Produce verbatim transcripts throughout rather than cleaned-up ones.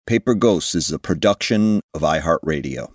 Paper Ghosts is a production of iHeartRadio.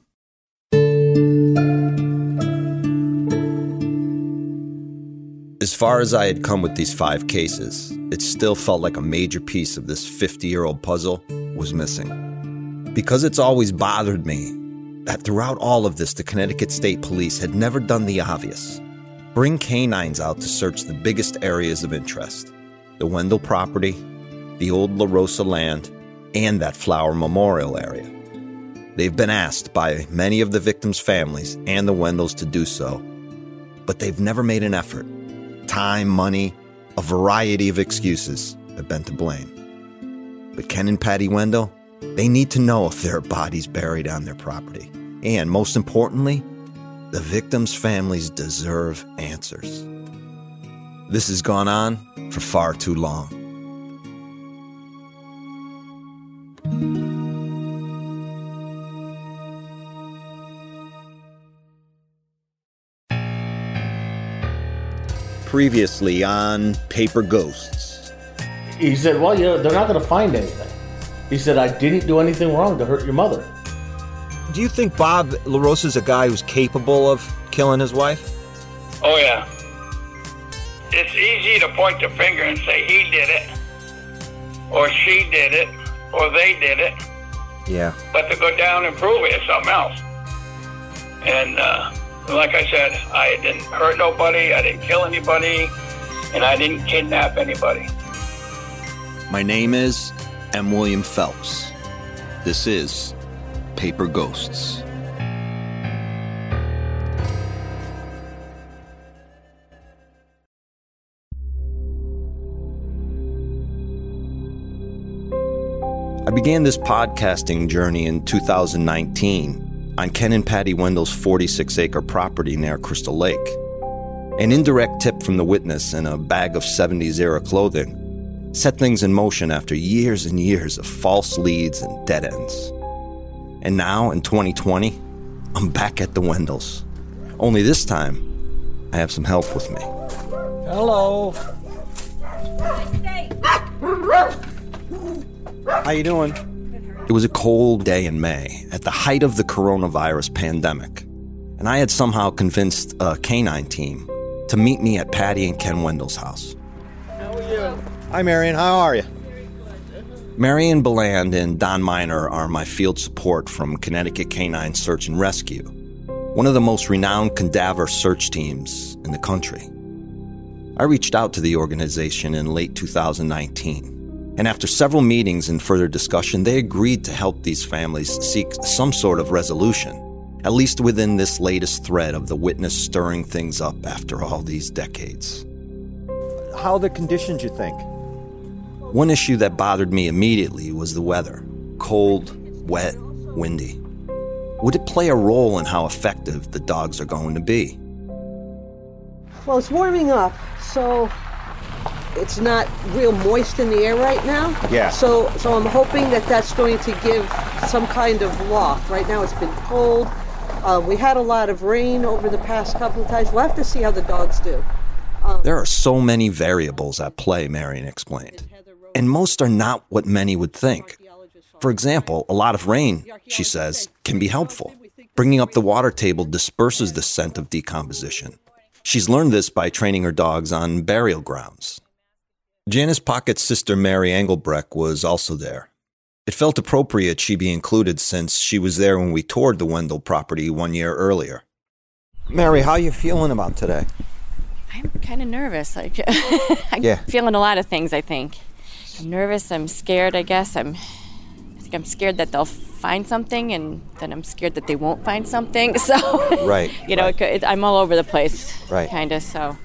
As far as I had come with these five cases, it still felt like a major piece of this fifty-year-old puzzle was missing. Because it's always bothered me that throughout all of this, the Connecticut State Police had never done the obvious. Bring canines out to search the biggest areas of interest. The Wendell property, the old La Rosa land, and that Flower Memorial area. They've been asked by many of the victims' families and the Wendells to do so, but they've never made an effort. Time, money, a variety of excuses have been to blame. But Ken and Patty Wendell, they need to know if there are bodies buried on their property. And most importantly, the victims' families deserve answers. This has gone on for far too long. Previously on Paper Ghosts. He said, well, you know, they're not going to find anything. He said, I didn't do anything wrong to hurt your mother. Do you think Bob LaRosa's a guy who's capable of killing his wife? Oh, yeah. It's easy to point the finger and say he did it, or she did it, or they did it. Yeah. But to go down and prove it is something else. And, uh... like I said, I didn't hurt nobody, I didn't kill anybody, and I didn't kidnap anybody. My name is M. William Phelps. This is Paper Ghosts. I began this podcasting journey in two thousand nineteen. On Ken and Patty Wendell's forty-six acre property near Crystal Lake. An indirect tip from the witness and a bag of seventies era clothing set things in motion after years and years of false leads and dead ends. And now, in twenty twenty, I'm back at the Wendells. Only this time, I have some help with me. Hello. How you doing? It was a cold day in May, at the height of the coronavirus pandemic, and I had somehow convinced a canine team to meet me at Patty and Ken Wendell's house. How are you? Hi, Marion. How are you? Marion Beland and Don Miner are my field support from Connecticut Canine Search and Rescue, one of the most renowned cadaver search teams in the country. I reached out to the organization in late two thousand nineteen. And after several meetings and further discussion, they agreed to help these families seek some sort of resolution, at least within this latest thread of the witness stirring things up after all these decades. How are the conditions, you think? One issue that bothered me immediately was the weather. Cold, wet, windy. Would it play a role in how effective the dogs are going to be? Well, it's warming up, so it's not real moist in the air right now. Yeah. So so I'm hoping that that's going to give some kind of loft. Right now it's been cold. Uh, we had a lot of rain over the past couple of times. We'll have to see how the dogs do. Um, there are so many variables at play, Marion explained. And most are not what many would think. For example, a lot of rain, she says, can be helpful. Bringing up the water table disperses the scent of decomposition. She's learned this by training her dogs on burial grounds. Janice Pockett's sister Mary Engelbrecht was also there. It felt appropriate she be included since she was there when we toured the Wendell property one year earlier. Mary, how are you feeling about today? I'm kind of nervous. Like, I'm yeah. feeling a lot of things, I think. I'm nervous, I'm scared, I guess. I'm, I think I'm scared that they'll find something, and then I'm scared that they won't find something. So, right, you know, right. It, it, I'm all over the place, right. kind of, so.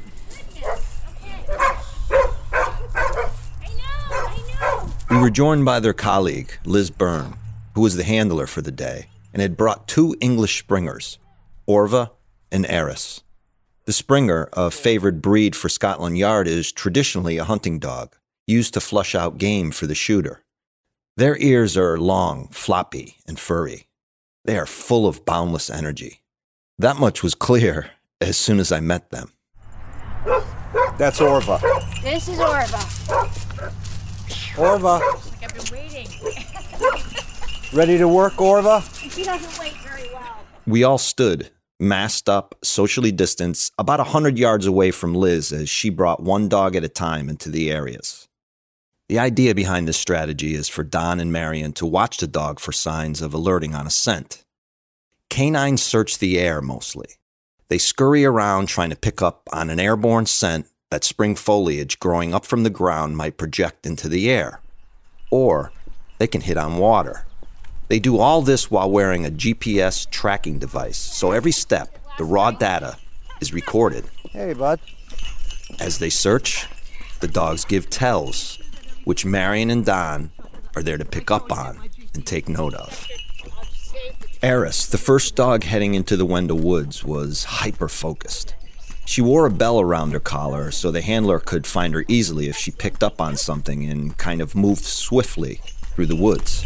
We were joined by their colleague, Liz Byrne, who was the handler for the day, and had brought two English Springers, Orva and Eris. The Springer, a favored breed for Scotland Yard, is traditionally a hunting dog, used to flush out game for the shooter. Their ears are long, floppy, and furry. They are full of boundless energy. That much was clear as soon as I met them. That's Orva. This is Orva. Orva. Like I've been waiting. Ready to work, Orva? She doesn't wait very well. We all stood, masked up, socially distanced, about a hundred yards away from Liz as she brought one dog at a time into the areas. The idea behind this strategy is for Don and Marion to watch the dog for signs of alerting on a scent. Canines search the air mostly. They scurry around trying to pick up on an airborne scent that spring foliage growing up from the ground might project into the air. Or they can hit on water. They do all this while wearing a G P S tracking device, so every step, the raw data, is recorded. Hey, bud. As they search, the dogs give tells, which Marion and Don are there to pick up on and take note of. Eris, the first dog heading into the Wendell Woods, was hyper-focused. She wore a bell around her collar so the handler could find her easily if she picked up on something and kind of moved swiftly through the woods.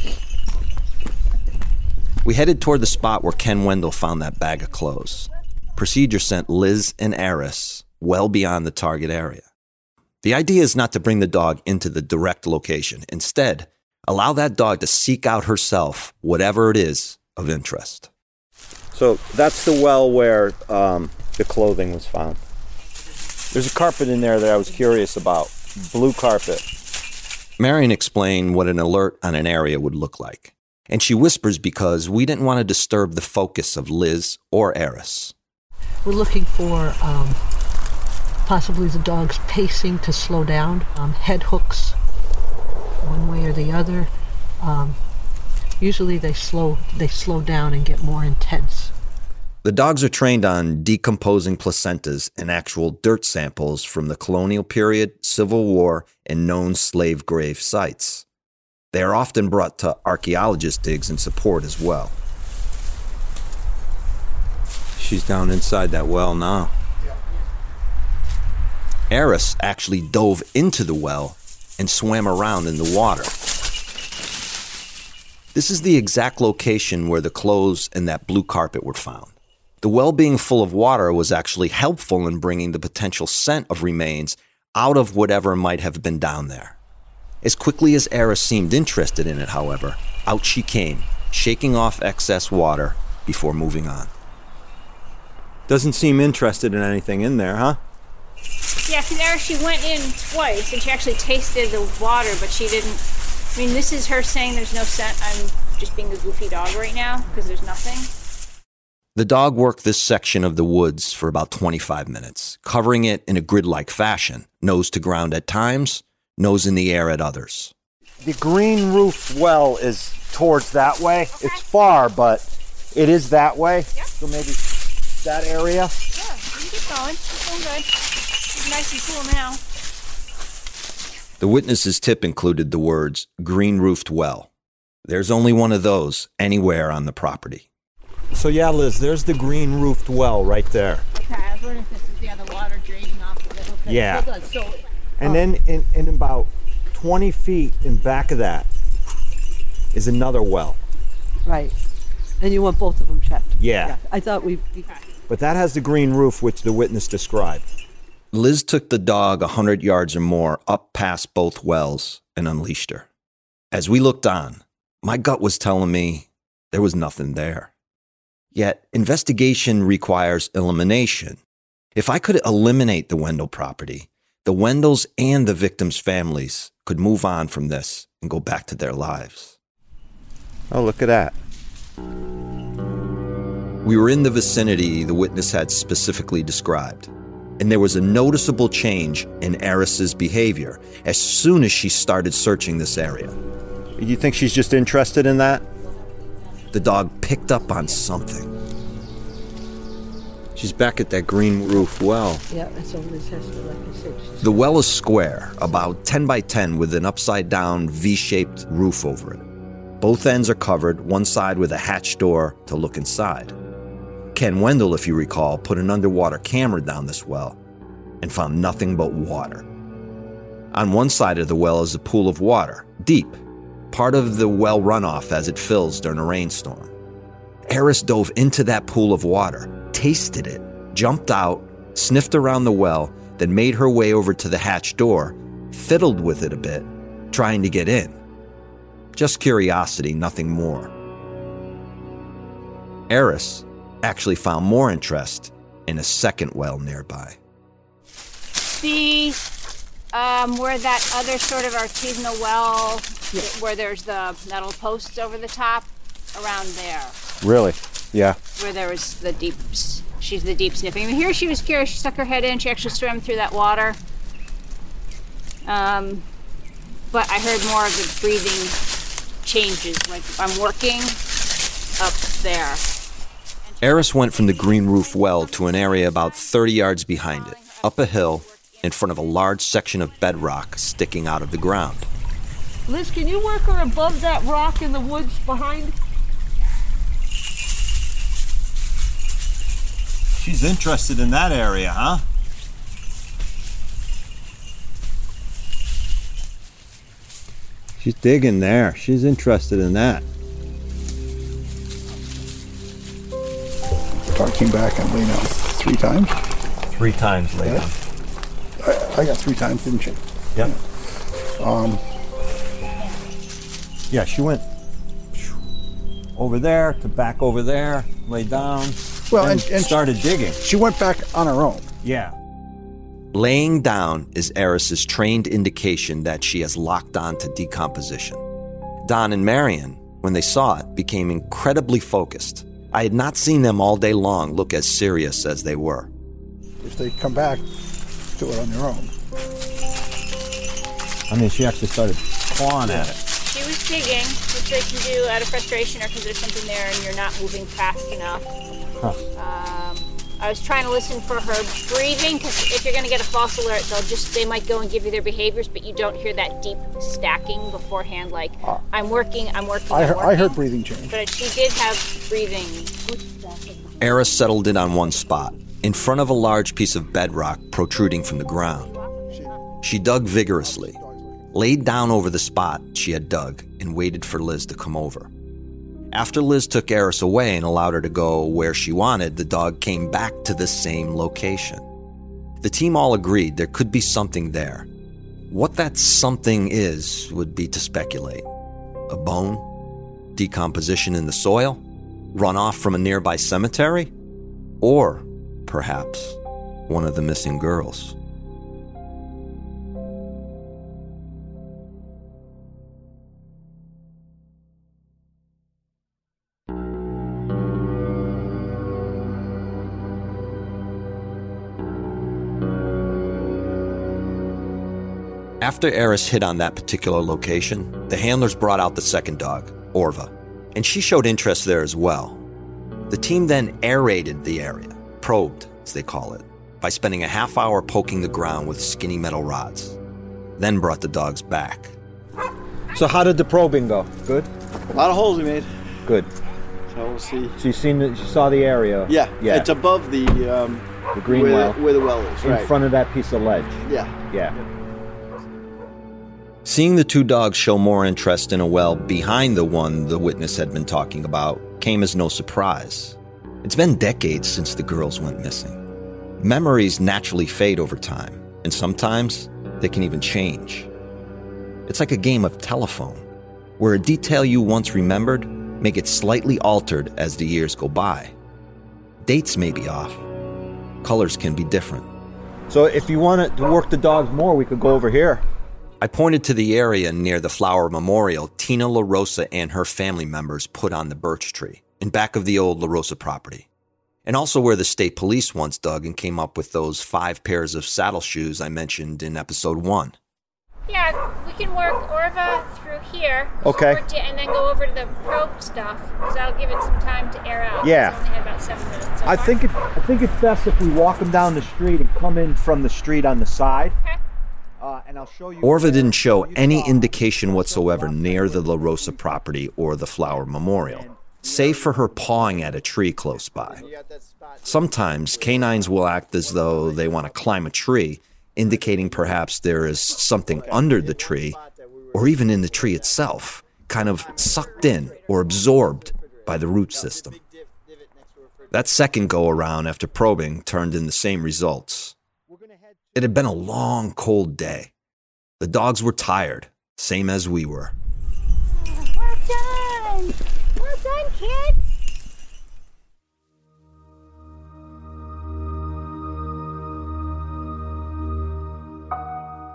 We headed toward the spot where Ken Wendell found that bag of clothes. Procedure sent Liz and Eris well beyond the target area. The idea is not to bring the dog into the direct location. Instead, allow that dog to seek out herself whatever it is of interest. So that's the well where um, the clothing was found. There's a carpet in there that I was curious about. Blue carpet. Marion explained what an alert on an area would look like. And she whispers because we didn't want to disturb the focus of Liz or Eris. We're looking for um, possibly the dog's pacing to slow down, um, head hooks one way or the other. Um, usually they slow they slow down and get more intense. The dogs are trained on decomposing placentas and actual dirt samples from the colonial period, Civil War, and known slave grave sites. They are often brought to archaeologist digs in support as well. She's down inside that well now. Eris actually dove into the well and swam around in the water. This is the exact location where the clothes and that blue carpet were found. The well being full of water was actually helpful in bringing the potential scent of remains out of whatever might have been down there. As quickly as Eris seemed interested in it, however, out she came, shaking off excess water before moving on. Doesn't seem interested in anything in there, huh? Yeah, because Eris, she went in twice and she actually tasted the water, but she didn't. I mean, this is her saying there's no scent. I'm just being a goofy dog right now because there's nothing. The dog worked this section of the woods for about twenty-five minutes, covering it in a grid-like fashion, nose to ground at times, nose in the air at others. The green roof well is towards that way. Okay. It's far, but it is that way. Yep. So maybe that area. Yeah, you can keep going. It's going good. It's nice and cool now. The witness's tip included the words, green-roofed well. There's only one of those anywhere on the property. So yeah, Liz, there's the green roofed well right there. Okay, I was wondering if this is the other water draining off of it. Okay, Yeah. so good. So, And then in, in about twenty feet in back of that is another well. Right. And you want both of them checked? Yeah. I thought we... But that has the green roof, which the witness described. Liz took the dog a hundred yards or more up past both wells and unleashed her. As we looked on, my gut was telling me there was nothing there. Yet, investigation requires elimination. If I could eliminate the Wendell property, the Wendells and the victims' families could move on from this and go back to their lives. Oh, look at that. We were in the vicinity the witness had specifically described, and there was a noticeable change in Eris's behavior as soon as she started searching this area. You think she's just interested in that? The dog picked up on something. She's back at that green roof well. Yeah, that's all this has to, like I said. she's- The well is square, about ten by ten, with an upside-down V-shaped roof over it. Both ends are covered, one side with a hatch door to look inside. Ken Wendell, if you recall, put an underwater camera down this well and found nothing but water. On one side of the well is a pool of water, deep, part of the well runoff as it fills during a rainstorm. Eris dove into that pool of water, tasted it, jumped out, sniffed around the well, then made her way over to the hatch door, fiddled with it a bit, trying to get in. Just curiosity, nothing more. Eris actually found more interest in a second well nearby. See um, where that other sort of artisanal well, yeah. where there's the metal posts over the top, around there. Really? Yeah. Where there was the deep, she's the deep sniffing. I mean, here she was curious. She stuck her head in. She actually swam through that water. Um, but I heard more of the breathing changes. Like I'm working up there. Eris went from the green roof well to an area about thirty yards behind it, up a hill, in front of a large section of bedrock sticking out of the ground. Liz, can you work her above that rock in the woods behind? She's interested in that area, huh? She's digging there. She's interested in that. Dog came back and laid down three times. Three times laid Yeah. down. I, I got three times, didn't you? Yep. Um, Yeah, she went over there to back over there, lay down, well, and, and, and started digging. she went back on her own. Yeah. Laying down is Eris's trained indication that she has locked on to decomposition. Don and Marion, when they saw it, became incredibly focused. I had not seen them all day long look as serious as they were. If they come back, do it on their own. I mean, she actually started clawing at it. She was digging, which they can do out of frustration or because there's something there and you're not moving fast enough. Huh. Um, I was trying to listen for her breathing because if you're going to get a false alert, they'll just they might go and give you their behaviors, but you don't hear that deep stacking beforehand. Like uh, I'm working, I'm working. I, I'm heard, working. I heard breathing change. But she did have breathing. Eris settled in on one spot, in front of a large piece of bedrock protruding from the ground. She dug vigorously, laid down over the spot she had dug, and waited for Liz to come over. After Liz took Eris away and allowed her to go where she wanted, the dog came back to the same location. The team all agreed there could be something there. What that something is would be to speculate. A bone? Decomposition in the soil? Runoff from a nearby cemetery? Or, perhaps, one of the missing girls. After Eris hit on that particular location, the handlers brought out the second dog, Orva, and she showed interest there as well. The team then aerated the area, probed, as they call it, by spending a half hour poking the ground with skinny metal rods, then brought the dogs back. So how did the probing go? Good? A lot of holes we made. Good. So we'll see. So you seen the, you saw the area? Yeah, Yeah. it's above the um, The green where, well. where the well is, In right? front of that piece of ledge. Yeah. Yeah. Seeing the two dogs show more interest in a well behind the one the witness had been talking about came as no surprise. It's been decades since the girls went missing. Memories naturally fade over time, and sometimes they can even change. It's like a game of telephone, where a detail you once remembered may get slightly altered as the years go by. Dates may be off. Colors can be different. So if you wanted to work the dogs more, we could go over here. I pointed to the area near the flower memorial Tina LaRosa and her family members put on the birch tree, in back of the old LaRosa property, and also where the state police once dug and came up with those five pairs of saddle shoes I mentioned in episode one. Yeah, we can work Orva through here. Okay. over to- and then go over to the probe stuff, because that'll give it some time to air out. Yeah. It's only had about seven minutes so I far. think it, I think it's best if we walk them down the street and come in from the street on the side. Okay. Uh, and I'll show you. Orva didn't show any indication whatsoever near the LaRosa property or the flower memorial, save for her pawing at a tree close by. Sometimes canines will act as though they want to climb a tree, indicating perhaps there is something under the tree, or even in the tree itself, kind of sucked in or absorbed by the root system. That second go-around after probing turned in the same results. It had been a long, cold day. The dogs were tired, same as we were.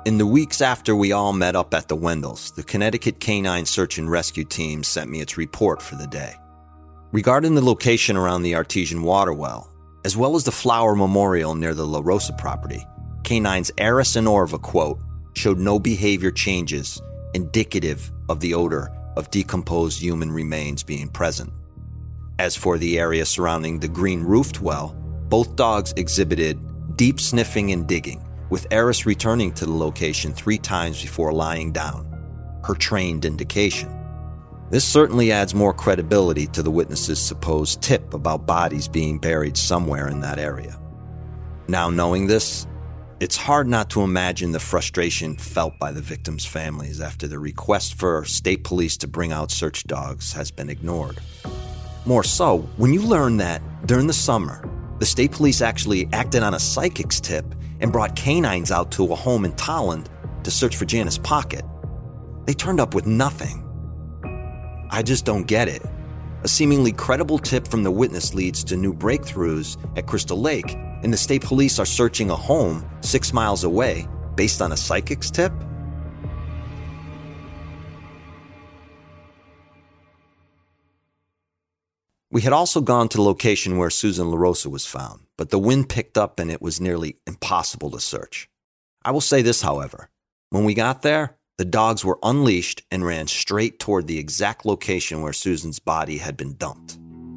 In the weeks after we all met up at the Wendells, the Connecticut Canine Search and Rescue Team sent me its report for the day. Regarding the location around the artesian water well, as well as the flower memorial near the La Rosa property, Canines Eris and Orva, quote, showed no behavior changes indicative of the odor of decomposed human remains being present. As for the area surrounding the green-roofed well, both dogs exhibited deep sniffing and digging, with Eris returning to the location three times before lying down, her trained indication. This certainly adds more credibility to the witness's supposed tip about bodies being buried somewhere in that area. Now knowing this, it's hard not to imagine the frustration felt by the victims' families after the request for state police to bring out search dogs has been ignored. More so, when you learn that, during the summer, the state police actually acted on a psychic's tip and brought canines out to a home in Tolland to search for Janice Pocket. They turned up with nothing. I just don't get it. A seemingly credible tip from the witness leads to new breakthroughs at Crystal Lake, and the state police are searching a home six miles away based on a psychic's tip? We had also gone to the location where Susan LaRosa was found, but the wind picked up and it was nearly impossible to search. I will say this, however. When we got there, the dogs were unleashed and ran straight toward the exact location where Susan's body had been dumped.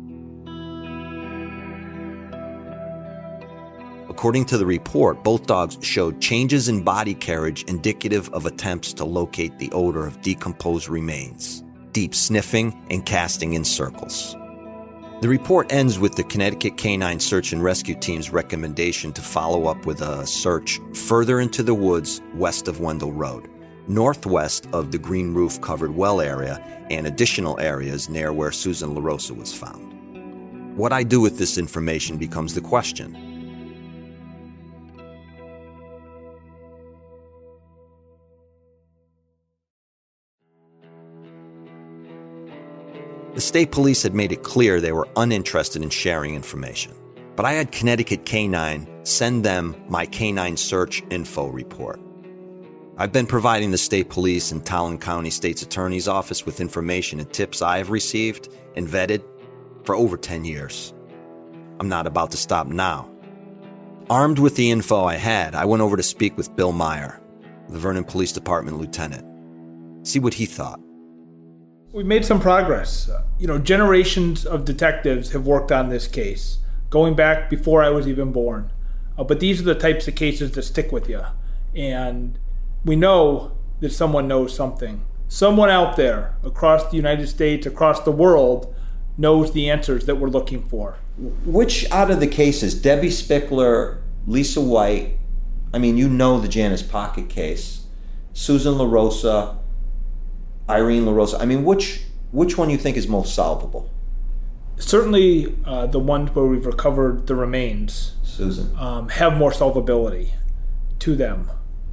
According to the report, both dogs showed changes in body carriage indicative of attempts to locate the odor of decomposed remains, deep sniffing and casting in circles. The report ends with the Connecticut Canine Search and Rescue Team's recommendation to follow up with a search further into the woods west of Wendell Road, northwest of the green roof covered well area, and additional areas near where Susan LaRosa was found. What I do with this information becomes the question. The state police had made it clear they were uninterested in sharing information, but I had Connecticut Canine send them my canine search info report. I've been providing the state police and Tolland County State's Attorney's Office with information and tips I have received and vetted for over ten years. I'm not about to stop now. Armed with the info I had, I went over to speak with Bill Meyer, the Vernon Police Department lieutenant, see what he thought. We've made some progress. You know, generations of detectives have worked on this case, going back before I was even born. Uh, but these are the types of cases that stick with you. And we know that someone knows something. Someone out there across the United States, across the world, knows the answers that we're looking for. Which out of the cases, Debbie Spickler, Lisa White, I mean, you know the Janice Pocket case, Susan LaRosa, Irene LaRosa, I mean, which which one you think is most solvable? Certainly uh, the ones where we've recovered the remains, Susan, um, have more solvability to them.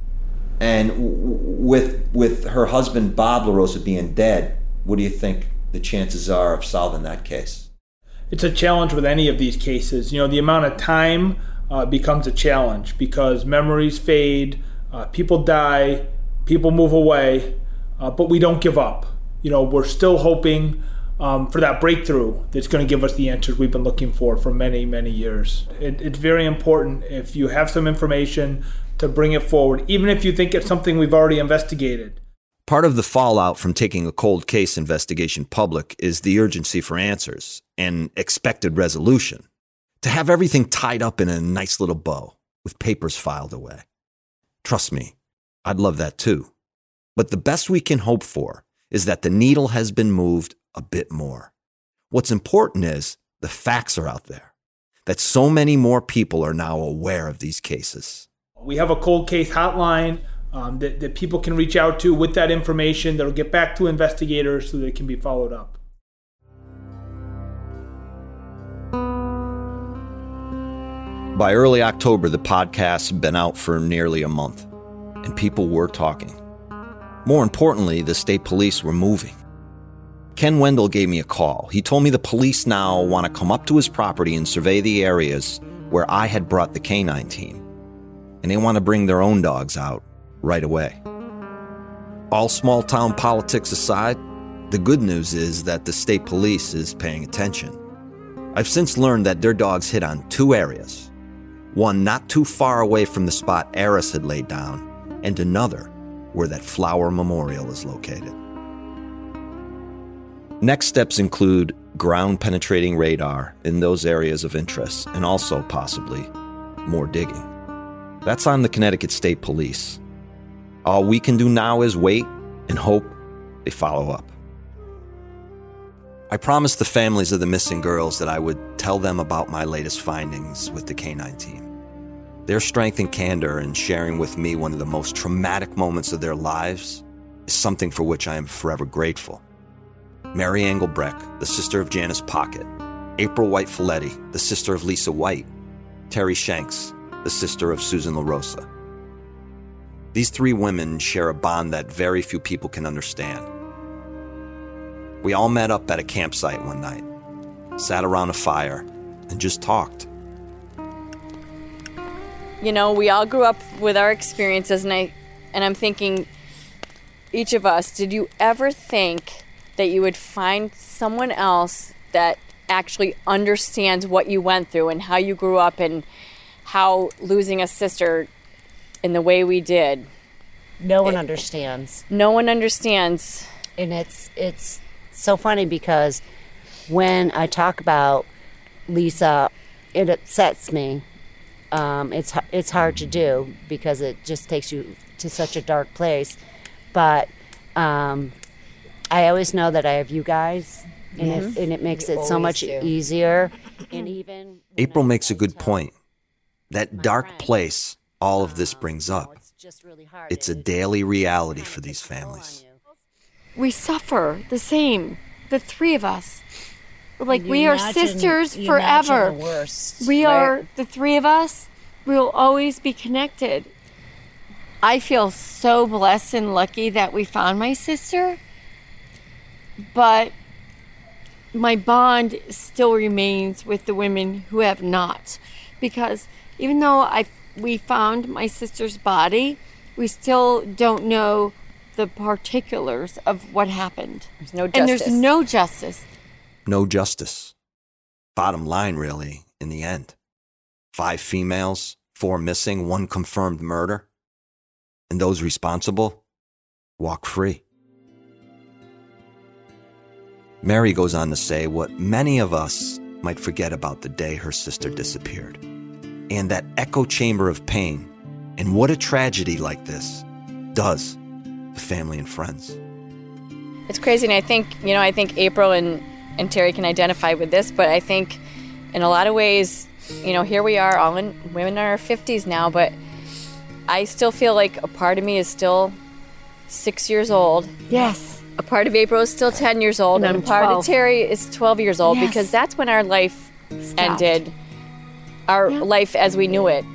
And w- with with her husband Bob LaRosa being dead, what do you think the chances are of solving that case? It's a challenge with any of these cases. You know, the amount of time uh, becomes a challenge because memories fade, uh, people die, people move away. Uh, but we don't give up. You know, we're still hoping um, for that breakthrough that's going to give us the answers we've been looking for for many, many years. It, it's very important if you have some information to bring it forward, even if you think it's something we've already investigated. Part of the fallout from taking a cold case investigation public is the urgency for answers and expected resolution. To have everything tied up in a nice little bow with papers filed away. Trust me, I'd love that too. But the best we can hope for is that the needle has been moved a bit more. What's important is the facts are out there, that so many more people are now aware of these cases. We have a cold case hotline um, that, that people can reach out to with that information that'll get back to investigators so that it can be followed up. By early October, the podcast had been out for nearly a month, and people were talking. More importantly, the state police were moving. Ken Wendell gave me a call. He told me the police now want to come up to his property and survey the areas where I had brought the canine team. And they want to bring their own dogs out right away. All small-town politics aside, the good news is that the state police is paying attention. I've since learned that their dogs hit on two areas. One not too far away from the spot Eris had laid down, and another where that flower memorial is located. Next steps include ground-penetrating radar in those areas of interest, and also, possibly, more digging. That's on the Connecticut State Police. All we can do now is wait and hope they follow up. I promised the families of the missing girls that I would tell them about my latest findings with the K nine team. Their strength and candor in sharing with me one of the most traumatic moments of their lives is something for which I am forever grateful. Mary Engelbrecht, the sister of Janice Pocket, April White-Folletti, the sister of Lisa White, Terry Shanks, the sister of Susan LaRosa. These three women share a bond that very few people can understand. We all met up at a campsite one night, sat around a fire, and just talked. You know, we all grew up with our experiences, and I, and I'm thinking, each of us, did you ever think that you would find someone else that actually understands what you went through and how you grew up and how losing a sister in the way we did? No one it, understands. No one understands. And it's it's so funny because when I talk about Lisa, it upsets me. Um, it's it's hard to do because it just takes you to such a dark place. But um, I always know that I have you guys, and, mm-hmm. it, and it makes you it so much do. easier. And even April makes a good point. That dark place all of this brings up. It's a daily reality for these families. We suffer the same, the three of us. Like, we are sisters forever. We are the three of us. We will always be connected. I feel so blessed and lucky that we found my sister, but my bond still remains with the women who have not, because even though I we found my sister's body, we still don't know the particulars of what happened. There's no justice. And there's no justice. No justice. Bottom line, really, in the end. Five females, four missing, one confirmed murder. And those responsible walk free. Mary goes on to say what many of us might forget about the day her sister disappeared. And that echo chamber of pain, and what a tragedy like this does to family and friends. It's crazy, and I think, you know, I think April and, and Terry can identify with this, but I think in a lot of ways, you know, here we are, all in women in our fifties now, but I still feel like a part of me is still six years old. Yes. A part of April is still ten years old, and, and a part twelve. Of Terry is twelve years old, yes. Because that's when our life Stopped. ended. Our yeah. life as we knew it.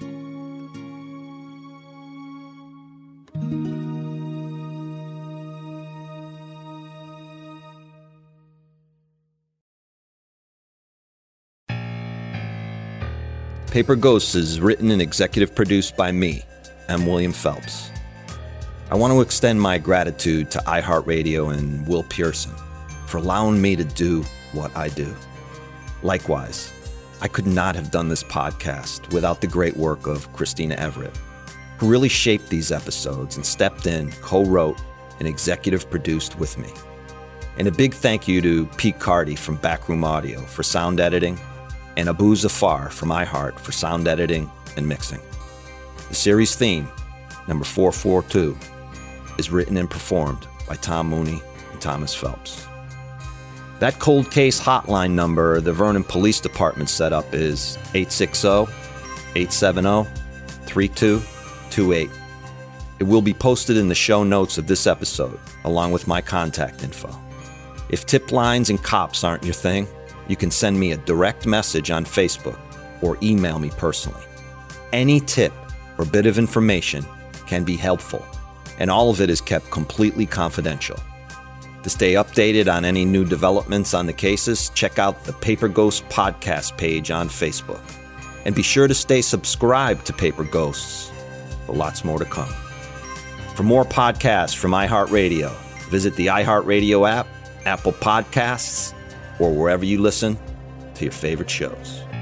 Paper Ghosts is written and executive produced by me, M. William Phelps. I want to extend my gratitude to iHeartRadio and Will Pearson for allowing me to do what I do. Likewise, I could not have done this podcast without the great work of Christina Everett, who really shaped these episodes and stepped in, co-wrote, and executive produced with me. And a big thank you to Pete Carty from Backroom Audio for sound editing, and Abu Zafar from iHeart for sound editing and mixing. The series theme, number four four two, is written and performed by Tom Mooney and Thomas Phelps. That cold case hotline number the Vernon Police Department set up is eight six zero, eight seven zero, three two two eight. It will be posted in the show notes of this episode, along with my contact info. If tip lines and cops aren't your thing, you can send me a direct message on Facebook or email me personally. Any tip or bit of information can be helpful, and all of it is kept completely confidential. To stay updated on any new developments on the cases, check out the Paper Ghosts podcast page on Facebook. And be sure to stay subscribed to Paper Ghosts for lots more to come. For more podcasts from iHeartRadio, visit the iHeartRadio app, Apple Podcasts, or wherever you listen to your favorite shows.